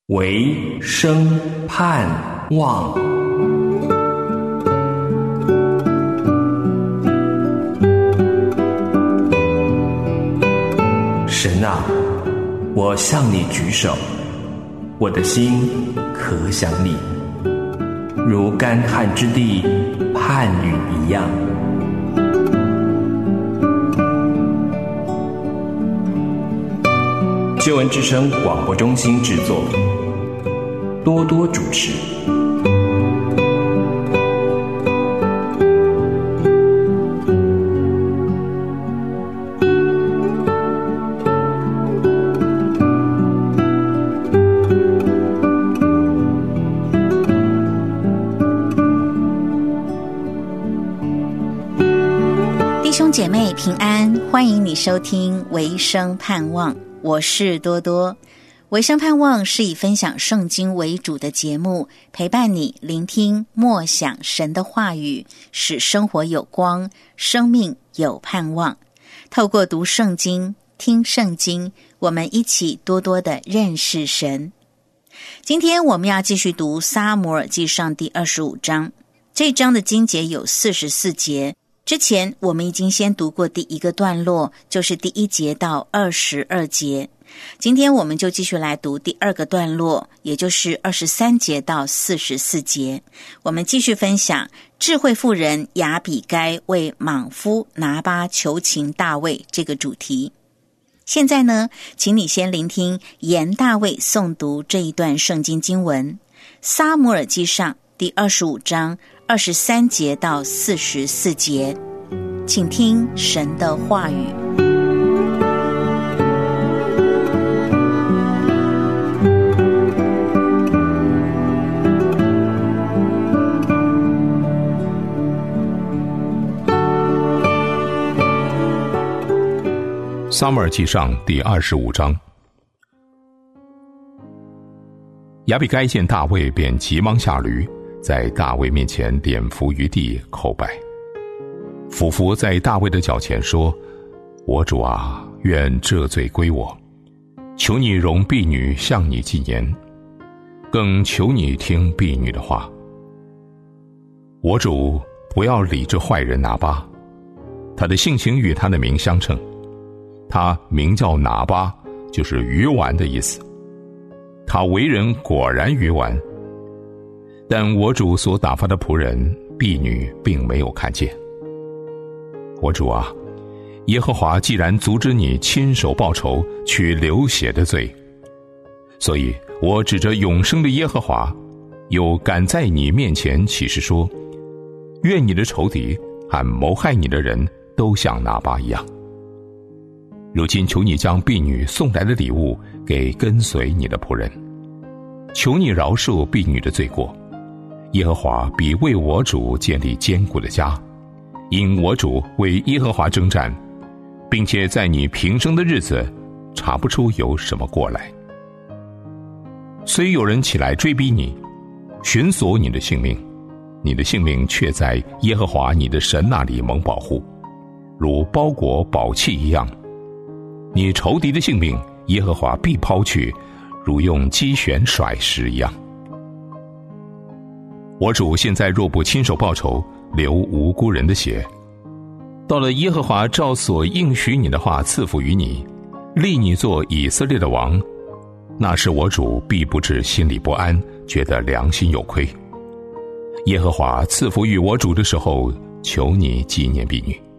唯生盼望。神啊，我向你举手，我的心可想你，如干旱之地盼雨一样。救恩之声广播中心制作，多多主持。 弟兄姐妹平安，欢迎你收听维生盼望，我是多多。维生盼望是以分享圣经为主的节目，陪伴你聆听默想神的话语，使生活有光，生命有盼望。透过读圣经、听圣经，我们一起多多的认识神。今天我们要继续读撒母耳记上第25章，这章的经节有44节。之前我们已经先读过第一个段落，就是第1节到22节。今天我们就继续来读第二个段落，也就是23节到44节。我们继续分享智慧妇人亚比该为莽夫拿巴求情大卫这个主题。现在呢，请你先聆听严大卫诵读这一段圣经经文，撒母耳记上第25章23节到44节，请听神的话语。 撒母耳记上第25章。亚比该见大卫，便急忙下驴，在大卫面前脸伏于地叩拜，俯伏在大卫的脚前说：我主啊，愿这罪归我，求你容婢女向你进言，更求你听婢女的话。我主不要理这坏人拿巴，他的性情与他的名相称，他名叫拿巴，就是鱼丸的意思。他为人果然鱼丸，但我主所打发的仆人婢女并没有看见。我主啊，耶和华既然阻止你亲手报仇，取流血的罪，所以我指着永生的耶和华，又敢在你面前起誓说：愿你的仇敌和谋害你的人都像拿巴一样。如今求你将婢女送来的礼物给跟随你的仆人，求你饶恕婢女的罪过。耶和华必为我主建立坚固的家，因我主为耶和华征战，并且在你平生的日子查不出有什么过来。虽有人起来追逼你，寻索你的性命，你的性命却在耶和华你的神那里蒙保护，如包裹宝器一样。你仇敌的性命，耶和华必抛去，如用机旋甩石一样。我主现在若不亲手报仇，流无辜人的血，到了耶和华照所应许你的话赐福于你，立你做以色列的王，那时我主必不至心里不安，觉得良心有亏。耶和华赐福于我主的时候，求你纪念婢女。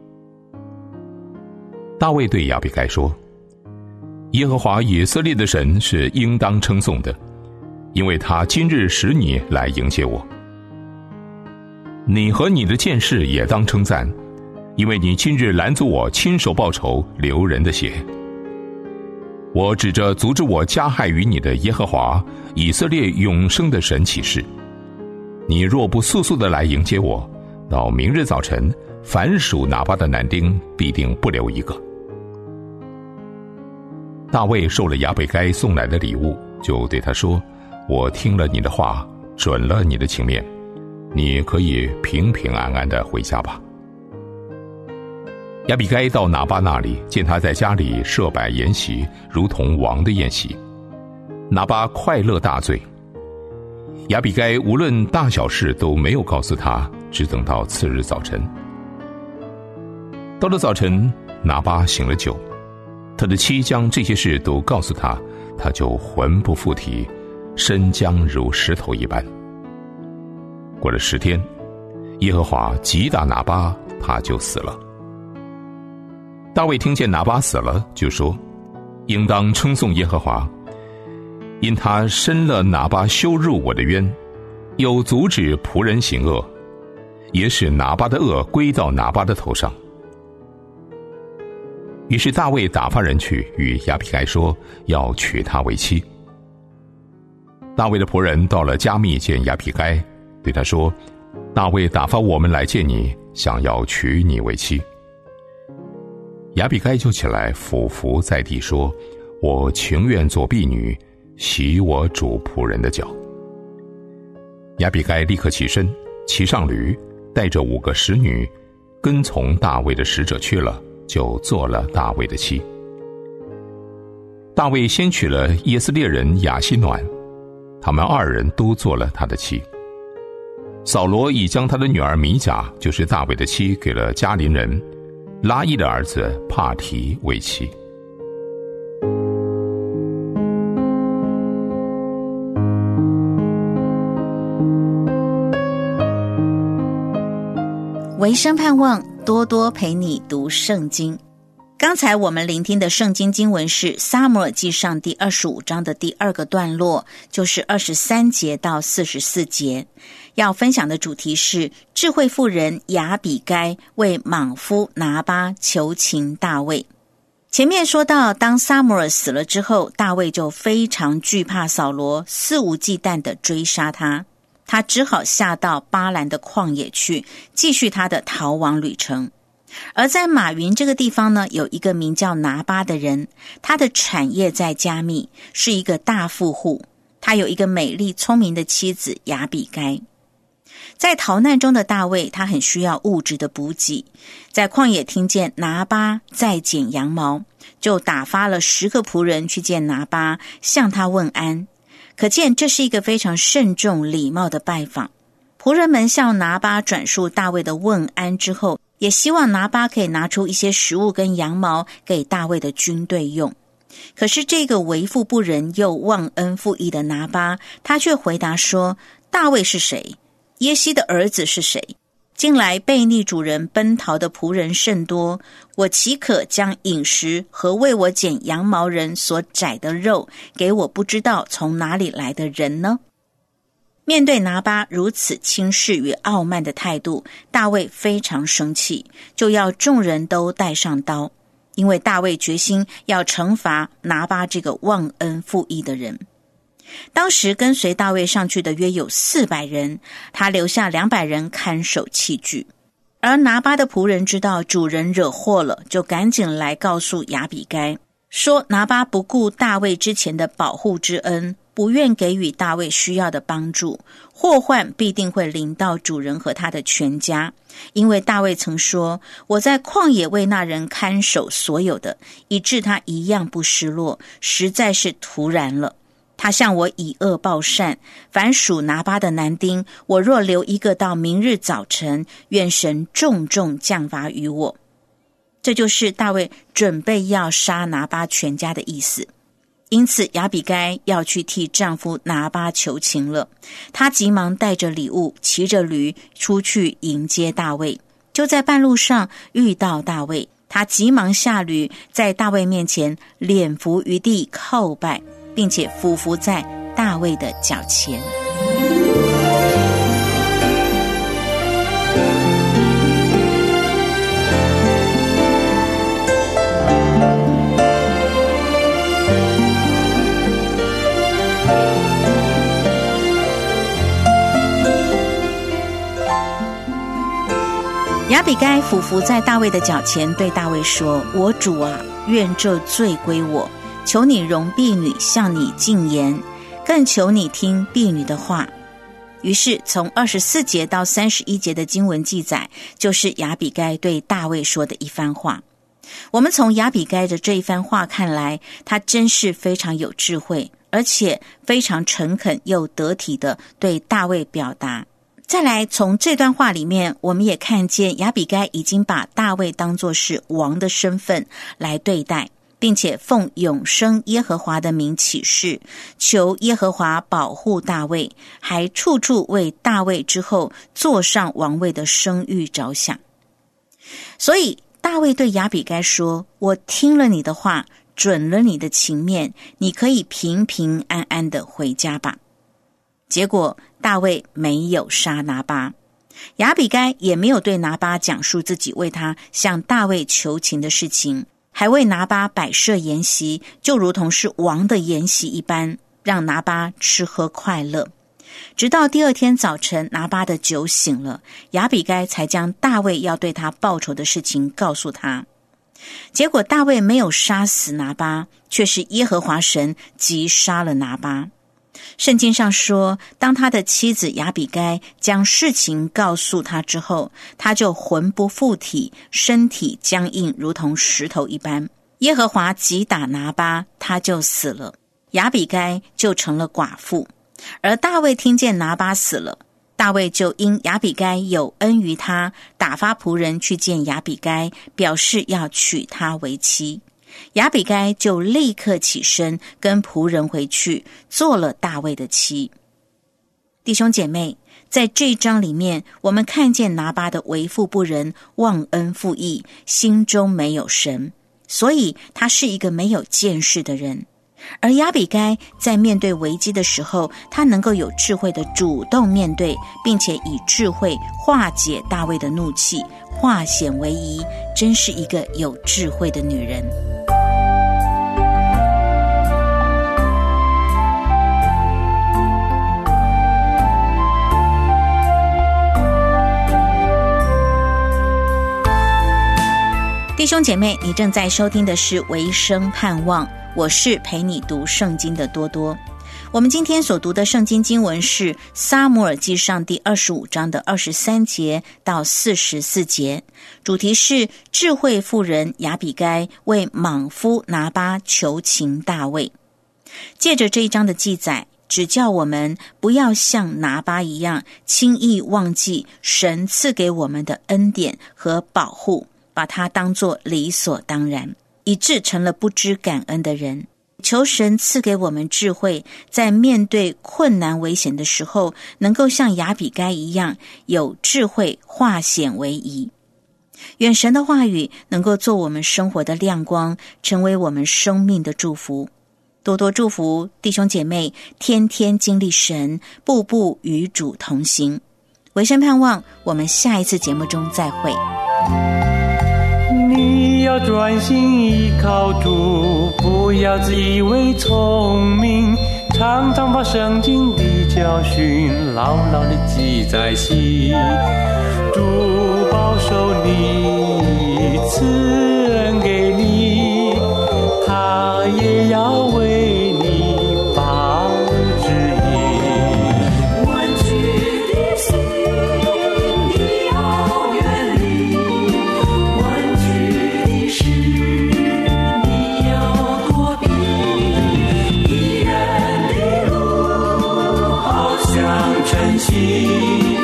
大卫对亚比该说：耶和华以色列的神是应当称颂的，因为他今日使你来迎接我。你和你的剑士也当称赞，因为你今日拦阻我亲手报仇，流人的血。我指着阻止我加害于你的耶和华以色列永生的神起誓，你若不速速的来迎接我，到明日早晨，凡属拿巴的男丁必定不留一个。大卫受了亚比该送来的礼物，就对他说：我听了你的话，准了你的情面，你可以平平安安的回家吧。亚比该到拿巴那里，见他在家里设摆筵席，如同王的宴席。 拿巴快乐大醉。亚比该无论大小事都没有告诉他，只等到次日早晨。到了早晨，拿巴醒了酒，他的妻将这些事都告诉他，他就魂不附体，身僵如石头一般。过了10天，耶和华击打拿巴，他就死了。大卫听见拿巴死了，就说：应当称颂耶和华，因他伸了拿巴羞辱我的冤，又阻止仆人行恶，也使拿巴的恶归到拿巴的头上。于是大卫打发人去与亚比该说，要娶她为妻。大卫的仆人到了加密见亚比该，对他说：大卫打发我们来见你，想要娶你为妻。亚比该就起来俯伏在地说：我情愿做婢女，洗我主仆人的脚。亚比该立刻起身，骑上驴，带着5个使女，跟从大卫的使者去了，就做了大卫的妻。大卫先娶了耶斯列人亚希暖，他们2人都做了他的妻。扫罗已将他的女儿米甲，就是大卫的妻，给了加林人拉伊的儿子帕提为妻。 维生盼望多多陪你读圣经。刚才我们聆听的圣经经文是撒母耳记上第25章的第2个段落，就是23节到44节。要分享的主题是智慧妇人亚比该为莽夫拿巴求情大卫。前面说到，当撒母耳死了之后，大卫就非常惧怕扫罗，肆无忌惮地追杀他，他只好下到巴兰的旷野去，继续他的逃亡旅程。而在马云这个地方呢，有一个名叫拿巴的人，他的产业在加密，是一个大富户，他有一个美丽聪明的妻子亚比该。在逃难中的大卫，他很需要物质的补给，在旷野听见拿巴在剪羊毛，就打发了10个仆人去见拿巴，向他问安。可见这是一个非常慎重礼貌的拜访。仆人们向拿巴转述大卫的问安之后，也希望拿巴可以拿出一些食物跟羊毛给大卫的军队用。可是这个为富不仁又忘恩负义的拿巴，他却回答说：大卫是谁？耶西的儿子是谁？近来悖逆主人奔逃的仆人甚多，我岂可将饮食和为我剪羊毛人所宰的肉给我不知道从哪里来的人呢？面对拿巴如此轻视与傲慢的态度，大卫非常生气，就要众人都带上刀，因为大卫决心要惩罚拿巴这个忘恩负义的人。当时跟随大卫上去的约有400人，他留下200人看守器具。而拿巴的仆人知道主人惹祸了，就赶紧来告诉亚比该，说拿巴不顾大卫之前的保护之恩，不愿给予大卫需要的帮助，祸患必定会临到主人和他的全家。因为大卫曾说，我在旷野为那人看守所有的，以致他一样不失落，实在是突然了。他向我以恶报善，凡属拿巴的男丁，我若留一个到明日早晨，愿神重重降罚于我。这就是大卫准备要杀拿巴全家的意思。因此亚比该要去替丈夫拿巴求情了，她急忙带着礼物，骑着驴出去迎接大卫。就在半路上遇到大卫，她急忙下驴，在大卫面前脸伏于地叩拜，并且俯伏在大卫的脚前。亚比该俯伏在大卫的脚前，对大卫说：我主啊，愿这罪归我，求你容婢女向你进言，更求你听婢女的话。于是从24节到31节的经文记载，就是亚比该对大卫说的一番话。我们从亚比该的这一番话看来，他真是非常有智慧， 而且非常诚恳又得体的对大卫表达。再来，从这段话里面，我们也看见亚比该已经把大卫当作是王的身份来对待，并且奉永生耶和华的名起誓，求耶和华保护大卫，还处处为大卫之后坐上王位的声誉着想。所以大卫对亚比该说，我听了你的话，准了你的情面，你可以平平安安的回家吧。结果大卫没有杀拿巴，亚比该也没有对拿巴讲述自己为他向大卫求情的事情，还为拿巴摆设筵席，就如同是王的筵席一般，让拿巴吃喝快乐。直到第二天早晨，拿巴的酒醒了，亚比该才将大卫要对他报仇的事情告诉他。结果大卫没有杀死拿巴，却是耶和华神击杀了拿巴。圣经上说，当他的妻子亚比该将事情告诉他之后，他就魂不附体，身体僵硬如同石头一般。耶和华击打拿巴，他就死了，亚比该就成了寡妇。而大卫听见拿巴死了，大卫就因亚比该有恩于他，打发仆人去见亚比该，表示要娶她为妻。亚比该就立刻起身，跟仆人回去，做了大卫的妻。弟兄姐妹，在这一章里面，我们看见拿巴的为富不仁，忘恩负义，心中没有神，所以他是一个没有见识的人。而亚比该在面对危机的时候，他能够有智慧的主动面对，并且以智慧化解大卫的怒气，化险为夷，真是一个有智慧的女人。弟兄姐妹，你正在收听的是维生盼望，我是陪你读圣经的多多。我们今天所读的圣经经文是撒母耳记上第25章的23节到44节，主题是智慧妇人亚比该为莽夫拿巴求情大卫。借着这一章的记载，指教我们不要像拿巴一样轻易忘记神赐给我们的恩典和保护，把它当作理所当然，以致成了不知感恩的人。求神赐给我们智慧，在面对困难危险的时候，能够像亚比该一样有智慧，化险为夷。愿神的话语能够做我们生活的亮光，成为我们生命的祝福。多多祝福弟兄姐妹，天天经历神，步步与主同行。维生盼望，我们下一次节目中再会。 你要专心依靠主，不要自以为聪明，常常把圣经的教训牢牢地记在心。主保守你，赐恩给你，他也要为你把指引。弯曲的心你要远离，弯曲的事你要躲避，一人的路好像晨曦，